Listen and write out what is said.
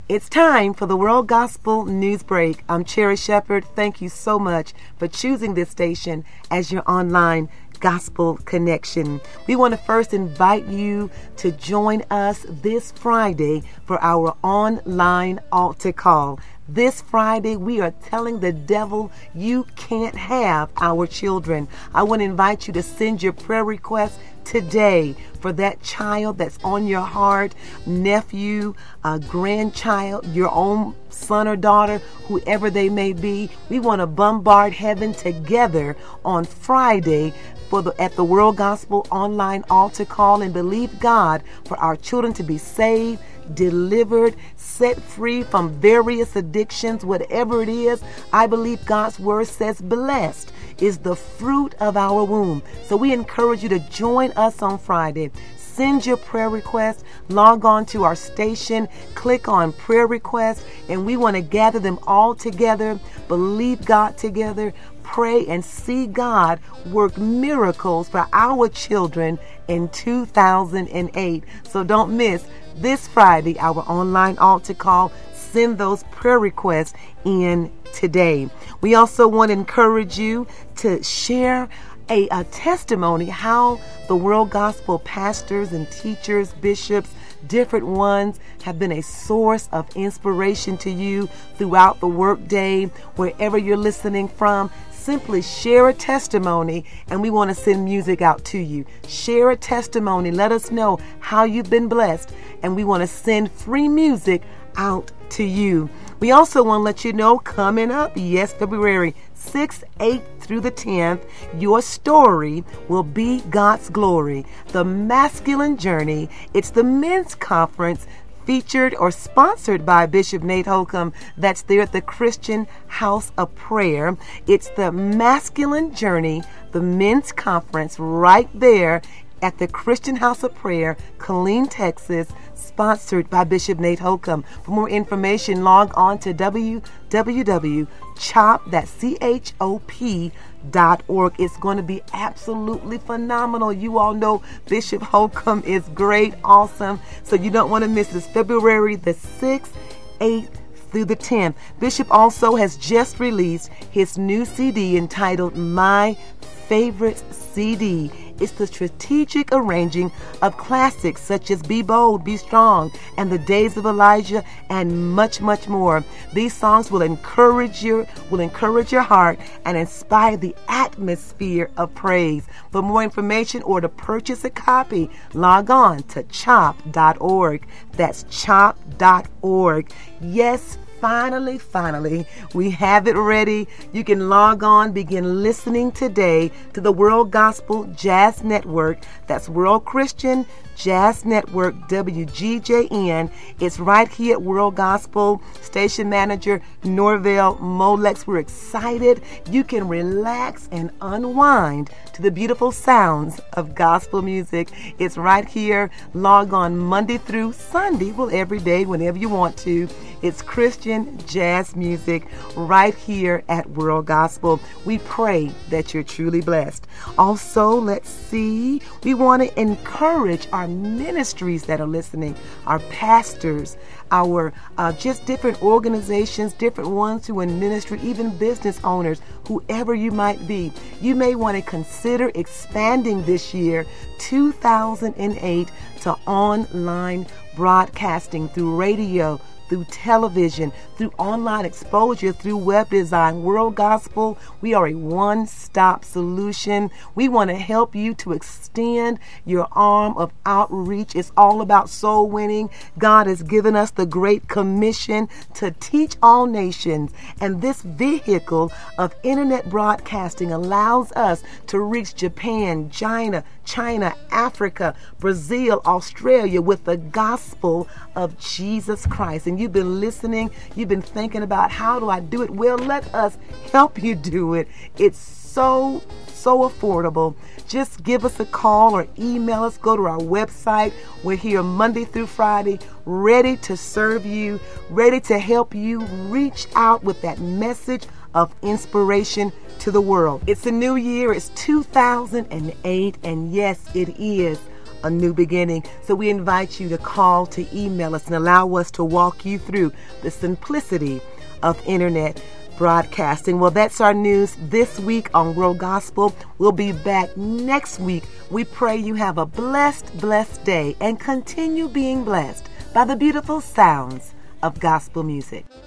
It's time for the World Gospel News Break. I'm Cherry Shepherd. Thank you so much for choosing this station as your online gospel connection. We want to first invite you to join us this Friday for our online altar call. This Friday, we are telling the devil you can't have our children. I want to invite you to send your prayer requests today for that child that's on your heart, nephew, grandchild, your own son or daughter, whoever they may be. We want to bombard heaven together on Friday at the World Gospel Online Altar Call and believe God for our children to be saved, delivered, set free from various addictions, whatever it is. I believe God's word says blessed is the fruit of our womb. So we encourage you to join us on Friday. Send your prayer requests, log on to our station, click on prayer requests, and we want to gather them all together, believe God together, pray and see God work miracles for our children in 2008. So don't miss this Friday, our online altar call. Send those prayer requests in today. We also want to encourage you to share a testimony how the World Gospel pastors and teachers, bishops, different ones have been a source of inspiration to you throughout the workday, wherever you're listening from. Simply share a testimony, and we want to send music out to you. Share a testimony. Let us know how you've been blessed, and we want to send free music out to you. We also want to let you know coming up, yes, February 6th, 8th through the 10th, your story will be God's glory. The Masculine Journey. It's the men's conference featured or sponsored by Bishop Nate Holcomb. That's there at the Christian House of Prayer. It's the Masculine Journey, the men's conference right there at the Christian House of Prayer, Killeen, Texas, sponsored by Bishop Nate Holcomb. For more information, log on to www.chop.org. It's going to be absolutely phenomenal. You all know Bishop Holcomb is great, awesome, so you don't want to miss this. February the 6th, 8th, through the 10th. Bishop also has just released his new CD entitled My Favorite CD. It's the strategic arranging of classics such as Be Bold, Be Strong, and The Days of Elijah, and much, much more. These songs will encourage your heart and inspire the atmosphere of praise. For more information or to purchase a copy, log on to chop.org. That's chop.org. Yes, Finally, we have it ready. You can log on, begin listening today to the World Gospel Jazz Network. That's World Christian Jazz Network, WGJN. It's right here at World Gospel. Station manager Norvell Molex. We're excited. You can relax and unwind to the beautiful sounds of gospel music. It's right here. Log on Monday through Sunday, well, every day, whenever you want to. It's Christian jazz music right here at World Gospel. We pray that you're truly blessed. Also, let's see, we want to encourage our ministries that are listening, our pastors, our just different organizations, different ones who are in ministry, even business owners, whoever you might be. You may want to consider expanding this year, 2008, to online broadcasting through radio, through television, through online exposure, through web design. World Gospel, we are a one-stop solution. We want to help you to extend your arm of outreach. It's all about soul winning. God has given us the Great Commission to teach all nations. And this vehicle of internet broadcasting allows us to reach Japan, China, Africa, Brazil, Australia with the gospel of Jesus Christ. And you've been listening, you've been thinking about, how do I do it? Well, let us help you do it. It's so affordable. Just give us a call or email us. Go to our website. We're here Monday through Friday, ready to serve you, ready to help you reach out with that message of inspiration to the world. It's a new year. It's 2008, and yes, it is a new beginning. So we invite you to call, to email us, and allow us to walk you through the simplicity of internet broadcasting. Well, that's our news this week on World Gospel. We'll be back next week. We pray you have a blessed day and continue being blessed by the beautiful sounds of gospel music.